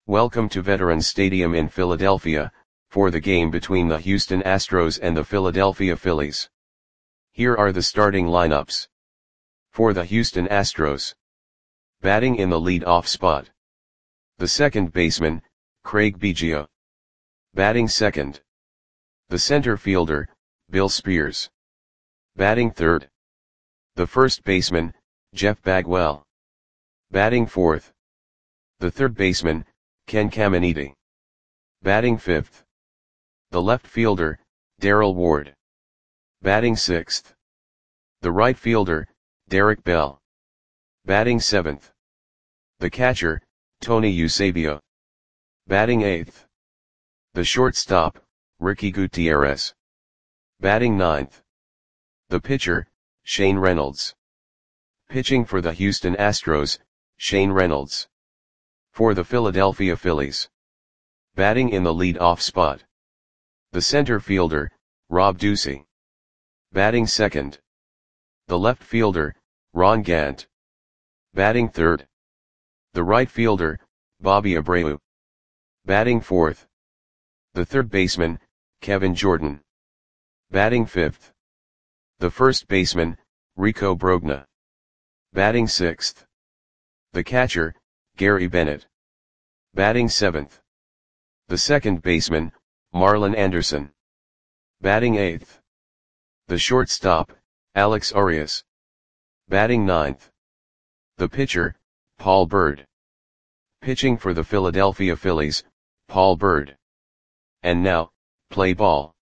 Welcome to Veterans Stadium in Philadelphia, for the game between the Houston Astros and the Philadelphia Phillies. Here are the starting lineups. For the Houston Astros. Batting in the lead-off spot. The second baseman, Craig Biggio. Batting second. The center fielder, Bill Spears. Batting third. The first baseman, Jeff Bagwell. Batting fourth. The third baseman, Ken Caminiti. Batting fifth. The left fielder, Darrell Ward. Batting sixth. The right fielder, Derek Bell. Batting seventh. The catcher, Tony Eusebio. Batting eighth. The shortstop, Ricky Gutierrez. Batting ninth. The pitcher, Shane Reynolds. Pitching for the Houston Astros, Shane Reynolds. For the Philadelphia Phillies. Batting in the lead-off spot. The center fielder, Rob Ducey. Batting second. The left fielder, Ron Gant. Batting third. The right fielder, Bobby Abreu. Batting fourth. The third baseman, Kevin Jordan. Batting fifth. The first baseman, Rico Brogna. Batting sixth. The catcher, Gary Bennett. Batting seventh. The second baseman, Marlon Anderson. Batting eighth. The shortstop, Alex Arias. Batting ninth. The pitcher, Paul Byrd. Pitching for the Philadelphia Phillies, Paul Byrd. And now, play ball.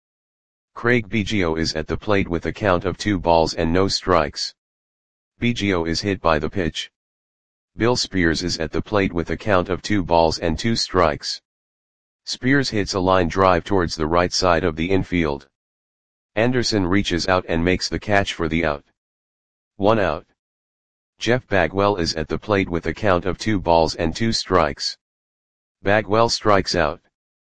Craig Biggio is at the plate with a count of 2 balls and no strikes. Biggio is hit by the pitch. Bill Spears is at the plate with a count of 2 balls and 2 strikes. Spears hits a line drive towards the right side of the infield. Anderson reaches out and makes the catch for the out. 1 out. Jeff Bagwell is at the plate with a count of 2 balls and 2 strikes. Bagwell strikes out.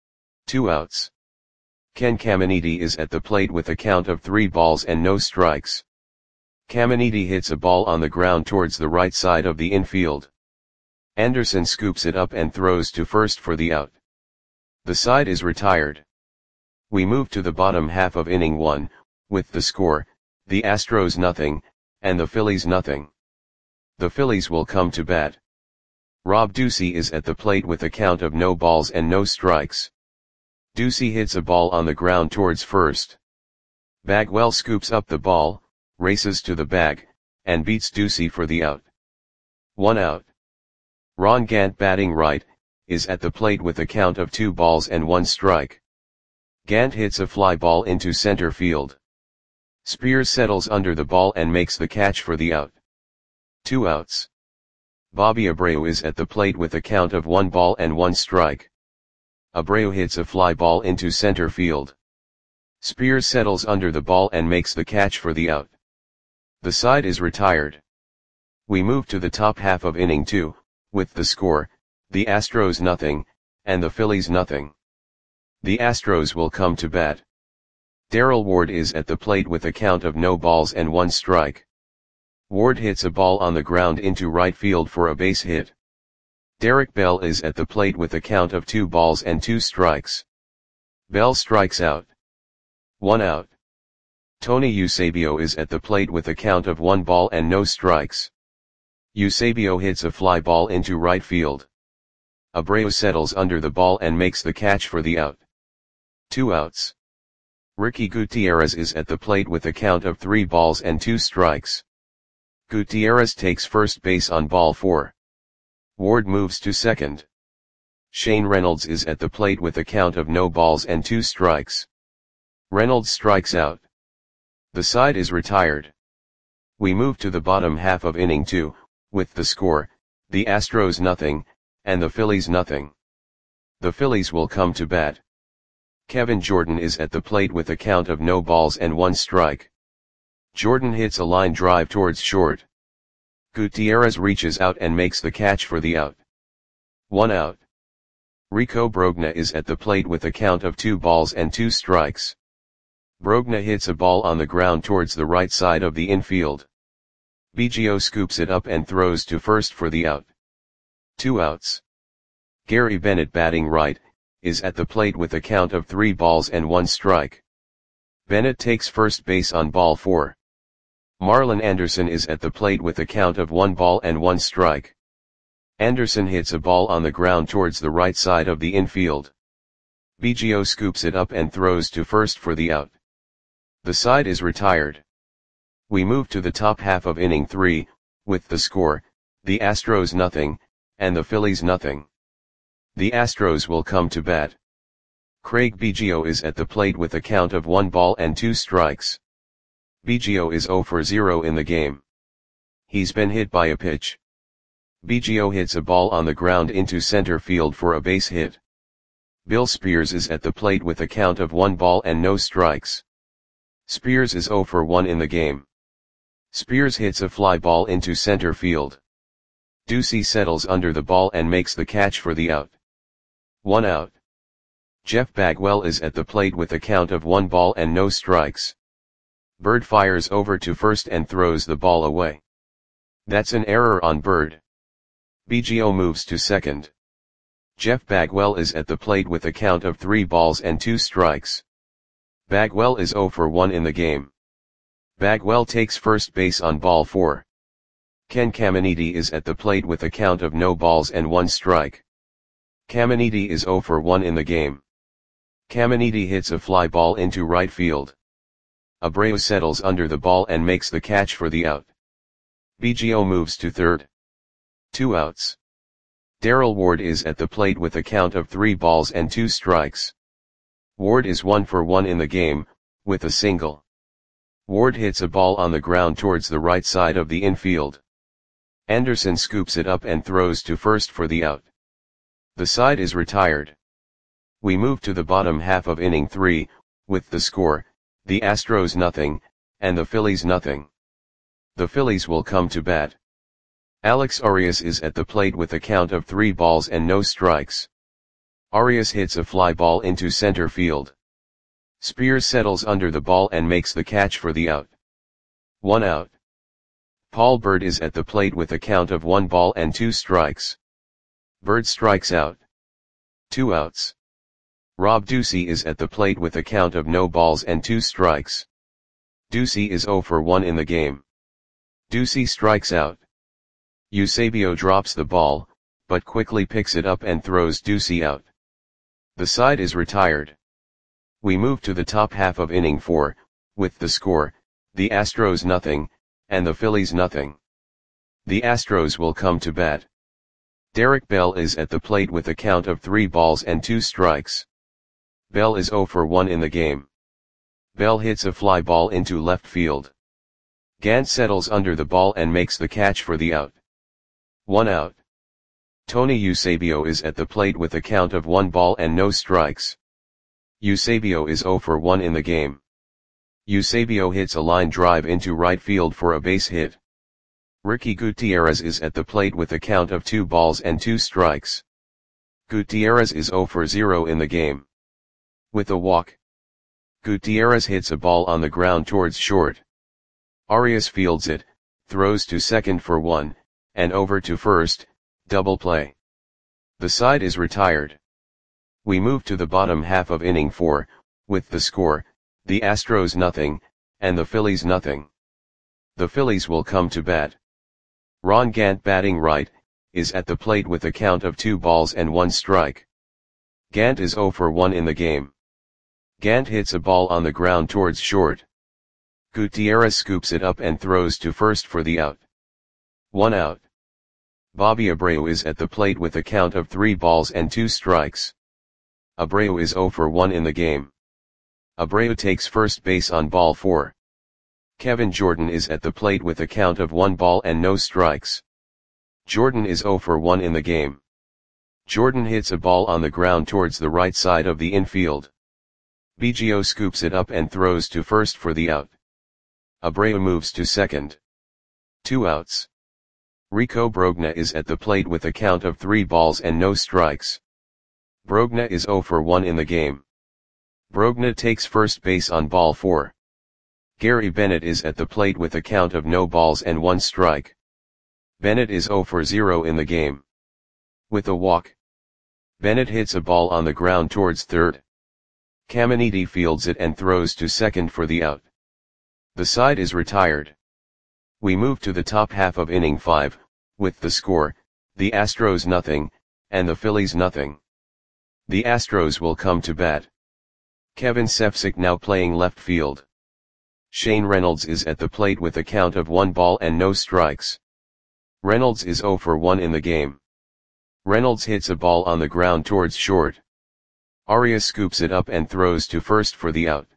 2 outs. Ken Caminiti is at the plate with a count of 3 balls and no strikes. Caminiti hits a ball on the ground towards the right side of the infield. Anderson scoops it up and throws to first for the out. The side is retired. We move to the bottom half of inning 1, with the score, the Astros nothing, and the Phillies nothing. The Phillies will come to bat. Rob Ducey is at the plate with a count of no balls and no strikes. Ducey hits a ball on the ground towards first. Bagwell scoops up the ball, races to the bag, and beats Ducey for the out. 1 out. Ron Gant batting right, is at the plate with a count of 2 balls and 1 strike. Gant hits a fly ball into center field. Spears settles under the ball and makes the catch for the out. 2 outs. Bobby Abreu is at the plate with a count of 1 ball and 1 strike. Abreu hits a fly ball into center field. Spears settles under the ball and makes the catch for the out. The side is retired. We move to the top half of inning 2, with the score, the Astros nothing, and the Phillies nothing. The Astros will come to bat. Darrell Ward is at the plate with a count of no balls and 1 strike. Ward hits a ball on the ground into right field for a base hit. Derek Bell is at the plate with a count of 2 balls and 2 strikes. Bell strikes out. 1 out. Tony Eusebio is at the plate with a count of 1 ball and no strikes. Eusebio hits a fly ball into right field. Abreu settles under the ball and makes the catch for the out. 2 outs. Ricky Gutierrez is at the plate with a count of 3 balls and 2 strikes. Gutierrez takes first base on ball 4. Ward moves to second. Shane Reynolds is at the plate with a count of no balls and 2 strikes. Reynolds strikes out. The side is retired. We move to the bottom half of inning 2, with the score, the Astros nothing, and the Phillies nothing. The Phillies will come to bat. Kevin Jordan is at the plate with a count of no balls and 1 strike. Jordan hits a line drive towards short. Gutierrez reaches out and makes the catch for the out. 1 out. Rico Brogna is at the plate with a count of 2 balls and 2 strikes. Brogna hits a ball on the ground towards the right side of the infield. Biggio scoops it up and throws to first for the out. 2 outs. Gary Bennett batting right, is at the plate with a count of 3 balls and 1 strike. Bennett takes first base on ball 4. Marlon Anderson is at the plate with a count of 1 ball and 1 strike. Anderson hits a ball on the ground towards the right side of the infield. Biggio scoops it up and throws to first for the out. The side is retired. We move to the top half of inning 3, with the score, the Astros nothing, and the Phillies nothing. The Astros will come to bat. Craig Biggio is at the plate with a count of 1 ball and 2 strikes. Biggio is 0 for 0 in the game. He's been hit by a pitch. Biggio hits a ball on the ground into center field for a base hit. Bill Spears is at the plate with a count of 1 ball and no strikes. Spears is 0 for 1 in the game. Spears hits a fly ball into center field. Ducey settles under the ball and makes the catch for the out. 1 out. Jeff Bagwell is at the plate with a count of 1 ball and no strikes. Bird fires over to first and throws the ball away. That's an error on Bird. Biggio moves to second. Jeff Bagwell is at the plate with a count of 3 balls and 2 strikes. Bagwell is 0 for 1 in the game. Bagwell takes first base on ball 4. Ken Caminiti is at the plate with a count of no balls and 1 strike. Caminiti is 0 for 1 in the game. Caminiti hits a fly ball into right field. Abreu settles under the ball and makes the catch for the out. Biggio moves to third. 2 outs. Darrell Ward is at the plate with a count of 3 balls and 2 strikes. Ward is 1 for 1 in the game, with a single. Ward hits a ball on the ground towards the right side of the infield. Anderson scoops it up and throws to first for the out. The side is retired. We move to the bottom half of inning 3, with the score, the Astros nothing, and the Phillies nothing. The Phillies will come to bat. Alex Arias is at the plate with a count of 3 balls and no strikes. Arias hits a fly ball into center field. Spears settles under the ball and makes the catch for the out. 1 out. Paul Bird is at the plate with a count of 1 ball and 2 strikes. Bird strikes out. 2 outs. Rob Ducey is at the plate with a count of no balls and 2 strikes. Ducey is 0 for 1 in the game. Ducey strikes out. Eusebio drops the ball, but quickly picks it up and throws Ducey out. The side is retired. We move to the top half of inning 4, with the score, the Astros nothing, and the Phillies nothing. The Astros will come to bat. Derek Bell is at the plate with a count of 3 balls and 2 strikes. Bell is 0 for 1 in the game. Bell hits a fly ball into left field. Gant settles under the ball and makes the catch for the out. 1 out. Tony Eusebio is at the plate with a count of 1 ball and no strikes. Eusebio is 0 for 1 in the game. Eusebio hits a line drive into right field for a base hit. Ricky Gutierrez is at the plate with a count of 2 balls and 2 strikes. Gutierrez is 0 for 0 in the game. With a walk. Gutierrez hits a ball on the ground towards short. Arias fields it, throws to second for 1, and over to first, double play. The side is retired. We move to the bottom half of inning 4, with the score, the Astros nothing, and the Phillies nothing. The Phillies will come to bat. Ron Gant batting right, is at the plate with a count of 2 balls and 1 strike. Gant is 0 for 1 in the game. Gant hits a ball on the ground towards short. Gutierrez scoops it up and throws to first for the out. 1 out. Bobby Abreu is at the plate with a count of 3 balls and 2 strikes. Abreu is 0 for 1 in the game. Abreu takes first base on ball 4. Kevin Jordan is at the plate with a count of 1 ball and no strikes. Jordan is 0 for 1 in the game. Jordan hits a ball on the ground towards the right side of the infield. Biggio scoops it up and throws to first for the out. Abreu moves to second. 2 outs. Rico Brogna is at the plate with a count of 3 balls and no strikes. Brogna is 0 for 1 in the game. Brogna takes first base on ball 4. Gary Bennett is at the plate with a count of no balls and 1 strike. Bennett is 0 for 0 in the game. With a walk. Bennett hits a ball on the ground towards third. Caminiti fields it and throws to second for the out. The side is retired. We move to the top half of inning 5, with the score, the Astros nothing, and the Phillies nothing. The Astros will come to bat. Kevin Cefcik now playing left field. Shane Reynolds is at the plate with a count of 1 ball and no strikes. Reynolds is 0 for 1 in the game. Reynolds hits a ball on the ground towards short. Arias scoops it up and throws to first for the out.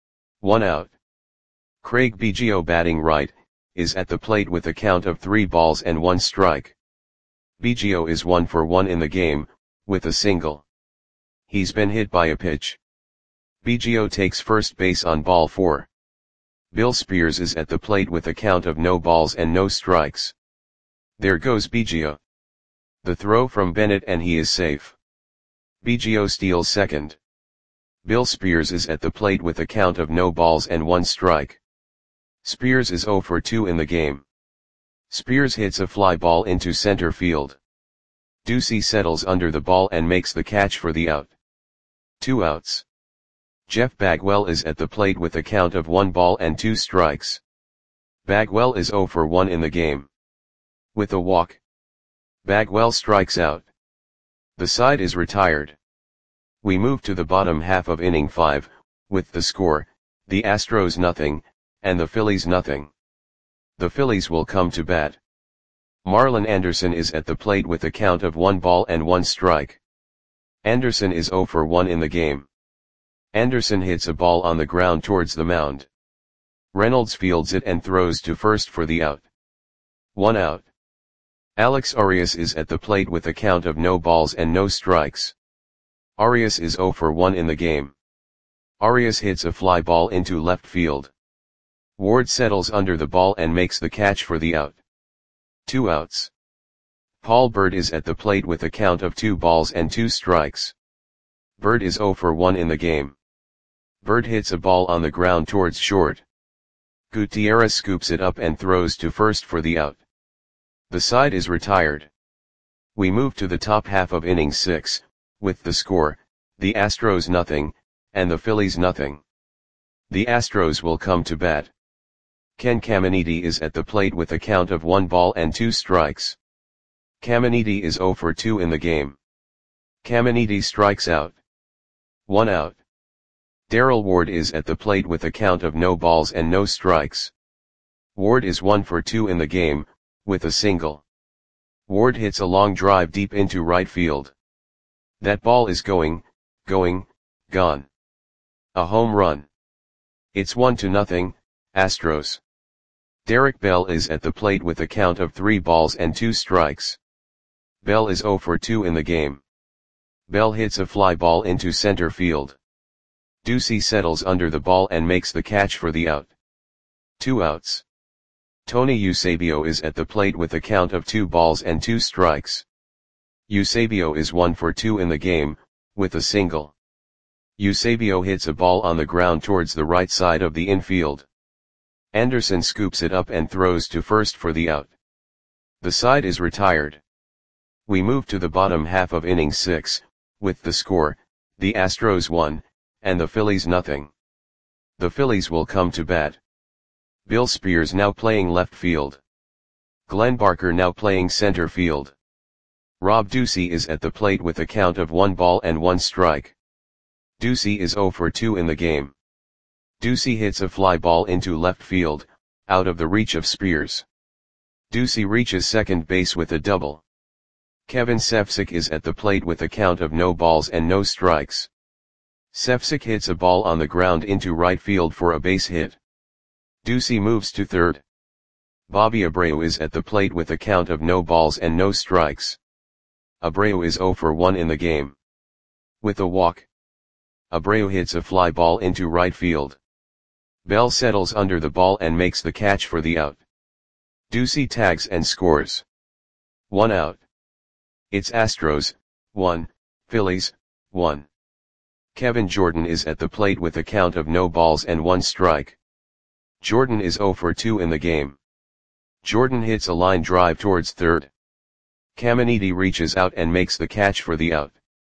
1 out. Craig Biggio batting right, is at the plate with a count of 3 balls and 1 strike. Biggio is 1 for 1 in the game, with a single. He's been hit by a pitch. Biggio takes first base on ball 4. Bill Spears is at the plate with a count of no balls and no strikes. There goes Biggio. The throw from Bennett and he is safe. Biggio steals second. Bill Spears is at the plate with a count of no balls and 1 strike. Spears is 0 for 2 in the game. Spears hits a fly ball into center field. Ducey settles under the ball and makes the catch for the out. 2 outs. Jeff Bagwell is at the plate with a count of 1 ball and 2 strikes. Bagwell is 0 for 1 in the game. With a walk, Bagwell strikes out. The side is retired. We move to the bottom half of inning 5, with the score, the Astros nothing, and the Phillies nothing. The Phillies will come to bat. Marlon Anderson is at the plate with a count of 1 ball and 1 strike. Anderson is 0 for 1 in the game. Anderson hits a ball on the ground towards the mound. Reynolds fields it and throws to first for the out. 1 out. Alex Arias is at the plate with a count of no balls and no strikes. Arias is 0 for 1 in the game. Arias hits a fly ball into left field. Ward settles under the ball and makes the catch for the out. 2 outs. Paul Bird is at the plate with a count of 2 balls and 2 strikes. Bird is 0 for 1 in the game. Bird hits a ball on the ground towards short. Gutierrez scoops it up and throws to first for the out. The side is retired. We move to the top half of inning 6, with the score, the Astros nothing, and the Phillies nothing. The Astros will come to bat. Ken Caminiti is at the plate with a count of 1 ball and 2 strikes. Caminiti is 0 for 2 in the game. Caminiti strikes out. 1 out. Darrell Ward is at the plate with a count of no balls and no strikes. Ward is 1 for 2 in the game, with a single. Ward hits a long drive deep into right field. That ball is gone. A home run. It's 1-0, Astros. Derek Bell is at the plate with a count of 3 balls and 2 strikes. Bell is 0 for 2 in the game. Bell hits a fly ball into center field. Ducey settles under the ball and makes the catch for the out. 2 outs. Tony Eusebio is at the plate with a count of 2 balls and 2 strikes. Eusebio is 1 for 2 in the game, with a single. Eusebio hits a ball on the ground towards the right side of the infield. Anderson scoops it up and throws to first for the out. The side is retired. We move to the bottom half of inning 6, with the score, the Astros 1, and the Phillies nothing. The Phillies will come to bat. Bill Spears now playing left field. Glenn Barker now playing center field. Rob Ducey is at the plate with a count of 1 ball and 1 strike. Ducey is 0 for 2 in the game. Ducey hits a fly ball into left field, out of the reach of Spears. Ducey reaches second base with a double. Kevin Cefcik is at the plate with a count of no balls and no strikes. Cefcik hits a ball on the ground into right field for a base hit. Ducey moves to third. Bobby Abreu is at the plate with a count of no balls and no strikes. Abreu is 0 for 1 in the game. With a walk, Abreu hits a fly ball into right field. Bell settles under the ball and makes the catch for the out. Ducey tags and scores. 1 out. It's Astros, 1, Phillies, 1. Kevin Jordan is at the plate with a count of no balls and 1 strike. Jordan is 0 for 2 in the game. Jordan hits a line drive towards third. Caminiti reaches out and makes the catch for the out.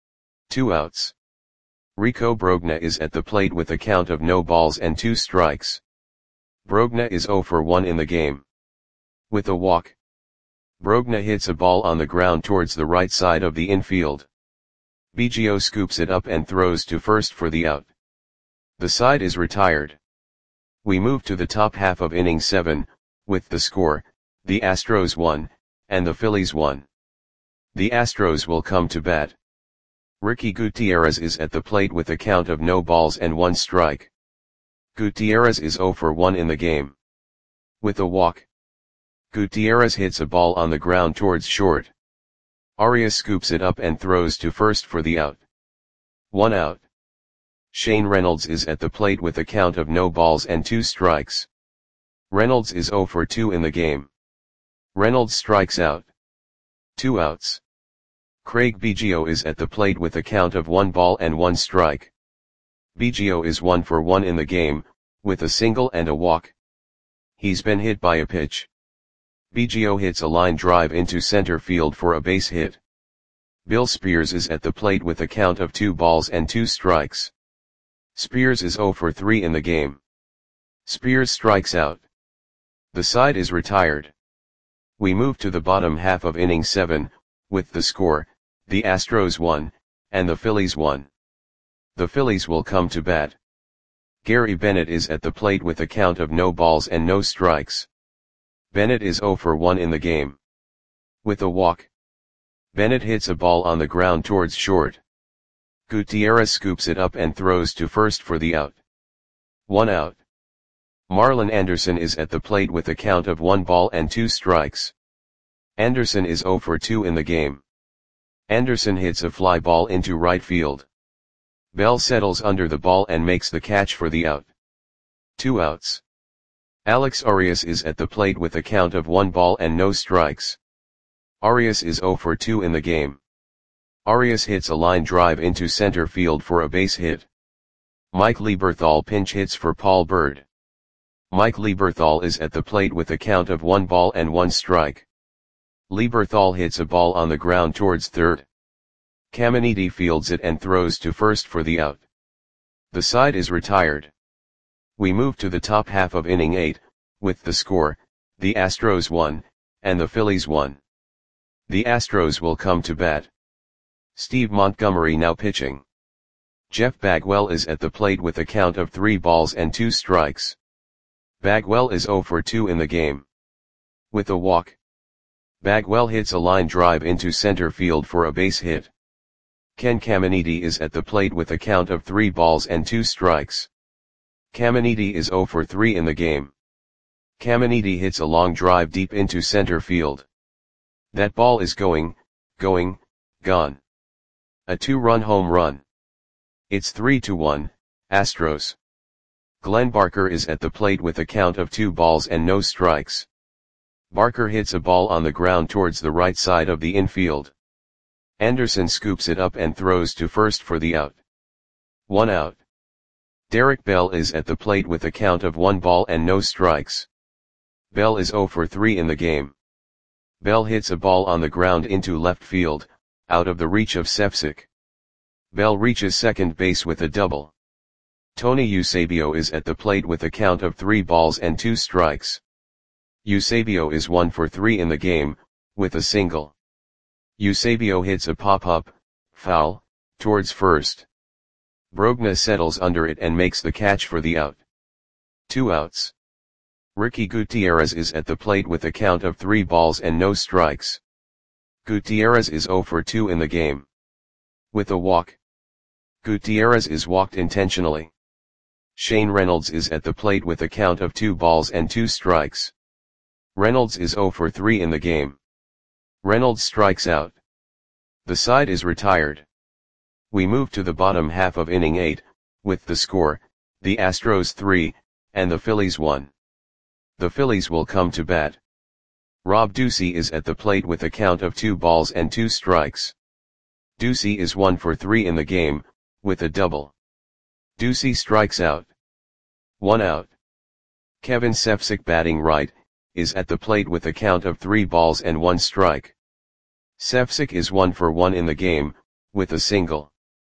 2 outs. Rico Brogna is at the plate with a count of no balls and 2 strikes. Brogna is 0 for 1 in the game. With a walk. Brogna hits a ball on the ground towards the right side of the infield. Biggio scoops it up and throws to first for the out. The side is retired. We move to the top half of inning 7, with the score, the Astros 1, and the Phillies 1. The Astros will come to bat. Ricky Gutierrez is at the plate with a count of no balls and 1 strike. Gutierrez is 0 for 1 in the game. With a walk. Gutierrez hits a ball on the ground towards short. Arias scoops it up and throws to first for the out. 1 out. Shane Reynolds is at the plate with a count of no balls and 2 strikes. Reynolds is 0 for 2 in the game. Reynolds strikes out. 2 outs. Craig Biggio is at the plate with a count of 1 ball and 1 strike. Biggio is 1 for 1 in the game, with a single and a walk. He's been hit by a pitch. Biggio hits a line drive into center field for a base hit. Bill Spears is at the plate with a count of 2 balls and 2 strikes. Spears is 0 for 3 in the game. Spears strikes out. The side is retired. We move to the bottom half of inning 7, with the score, the Astros 1, and the Phillies 1. The Phillies will come to bat. Gary Bennett is at the plate with a count of no balls and no strikes. Bennett is 0 for 1 in the game. With a walk. Bennett hits a ball on the ground towards short. Gutierrez scoops it up and throws to first for the out. 1 out. Marlon Anderson is at the plate with a count of 1 ball and 2 strikes. Anderson is 0 for 2 in the game. Anderson hits a fly ball into right field. Bell settles under the ball and makes the catch for the out. 2 outs. Alex Arias is at the plate with a count of 1 ball and no strikes. Arias is 0 for 2 in the game. Arias hits a line drive into center field for a base hit. Mike Lieberthal pinch hits for Paul Bird. Mike Lieberthal is at the plate with a count of 1 ball and 1 strike. Lieberthal hits a ball on the ground towards third. Caminiti fields it and throws to first for the out. The side is retired. We move to the top half of inning 8, with the score, the Astros 1, and the Phillies 1. The Astros will come to bat. Steve Montgomery now pitching. Jeff Bagwell is at the plate with a count of 3 balls and 2 strikes. Bagwell is 0 for 2 in the game. With a walk. Bagwell hits a line drive into center field for a base hit. Ken Caminiti is at the plate with a count of 3 balls and 2 strikes. Caminiti is 0 for 3 in the game. Caminiti hits a long drive deep into center field. That ball is gone. A 2-run home run. It's 3-1, Astros. Glenn Barker is at the plate with a count of 2 balls and no strikes. Barker hits a ball on the ground towards the right side of the infield. Anderson scoops it up and throws to first for the out. 1 out. Derek Bell is at the plate with a count of 1 ball and no strikes. Bell is 0 for 3 in the game. Bell hits a ball on the ground into left field, out of the reach of Sefcik. Bell reaches second base with a double. Tony Eusebio is at the plate with a count of 3 balls and 2 strikes. Eusebio is 1 for 3 in the game, with a single. Eusebio hits a pop-up, foul, towards first. Brogna settles under it and makes the catch for the out. 2 outs. Ricky Gutierrez is at the plate with a count of 3 balls and no strikes. Gutierrez is 0 for 2 in the game. With a walk. Gutierrez is walked intentionally. Shane Reynolds is at the plate with a count of 2 balls and 2 strikes. Reynolds is 0 for 3 in the game. Reynolds strikes out. The side is retired. We move to the bottom half of inning 8, with the score, the Astros 3, and the Phillies 1. The Phillies will come to bat. Rob Ducey is at the plate with a count of 2 balls and 2 strikes. Ducey is 1 for 3 in the game, with a double. Ducey strikes out. 1 out. Kevin Sefcik batting right, is at the plate with a count of 3 balls and 1 strike. Sefcik is 1 for 1 in the game, with a single.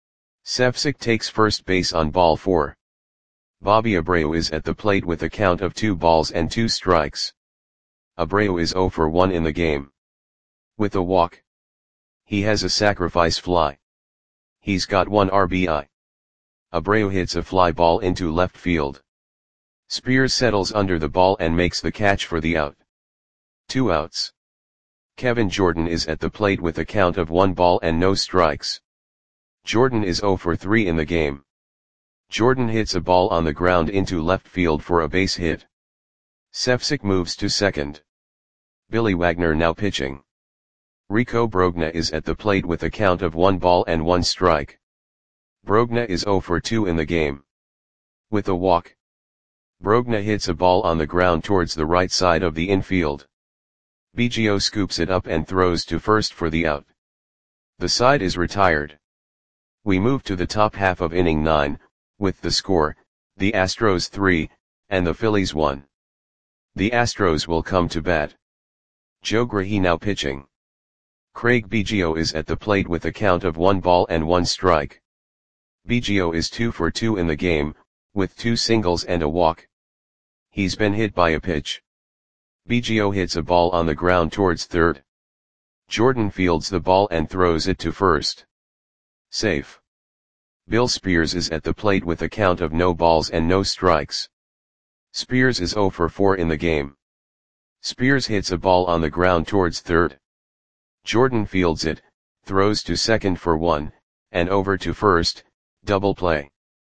Cefsic takes first base on ball 4. Bobby Abreu is at the plate with a count of 2 balls and 2 strikes. Abreu is 0 for 1 in the game. With a walk. He has a sacrifice fly. He's got 1 RBI. Abreu hits a fly ball into left field. Spears settles under the ball and makes the catch for the out. 2 outs. Kevin Jordan is at the plate with a count of 1 ball and no strikes. Jordan is 0 for 3 in the game. Jordan hits a ball on the ground into left field for a base hit. Cefsic moves to second. Billy Wagner now pitching. Rico Brogna is at the plate with a count of 1 ball and 1 strike. Brogna is 0 for 2 in the game. With a walk. Brogna hits a ball on the ground towards the right side of the infield. Biggio scoops it up and throws to first for the out. The side is retired. We move to the top half of inning 9, with the score, the Astros 3, and the Phillies 1. The Astros will come to bat. Joe Grahey now pitching. Craig Biggio is at the plate with a count of 1 ball and 1 strike. Biggio is 2 for 2 in the game, with 2 singles and a walk. He's been hit by a pitch. Biggio hits a ball on the ground towards third. Jordan fields the ball and throws it to first. Safe. Bill Spears is at the plate with a count of no balls and no strikes. Spears is 0 for 4 in the game. Spears hits a ball on the ground towards third. Jordan fields it, throws to second for 1, and over to first, double play.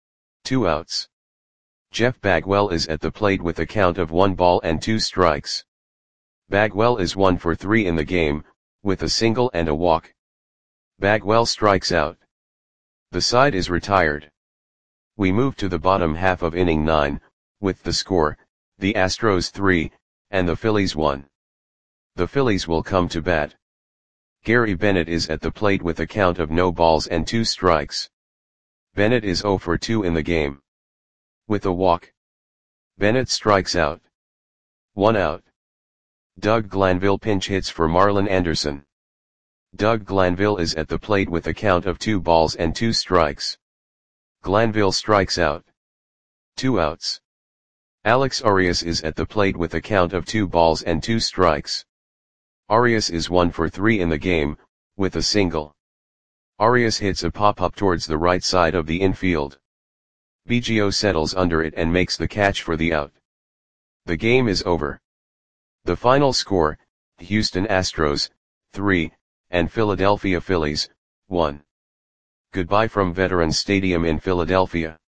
2 outs. Jeff Bagwell is at the plate with a count of 1 ball and 2 strikes. Bagwell is 1 for 3 in the game, with a single and a walk. Bagwell strikes out. The side is retired. We move to the bottom half of inning 9, with the score, the Astros 3, and the Phillies 1. The Phillies will come to bat. Gary Bennett is at the plate with a count of no balls and 2 strikes. Bennett is 0 for 2 in the game. With a walk. Bennett strikes out. 1 out. Doug Glanville pinch hits for Marlon Anderson. Doug Glanville is at the plate with a count of 2 balls and 2 strikes. Glanville strikes out. 2 outs. Alex Arias is at the plate with a count of 2 balls and 2 strikes. Arias is 1 for 3 in the game, with a single. Arias hits a pop-up towards the right side of the infield. Biggio settles under it and makes the catch for the out. The game is over. The final score, Houston Astros, 3, and Philadelphia Phillies, 1. Goodbye from Veterans Stadium in Philadelphia.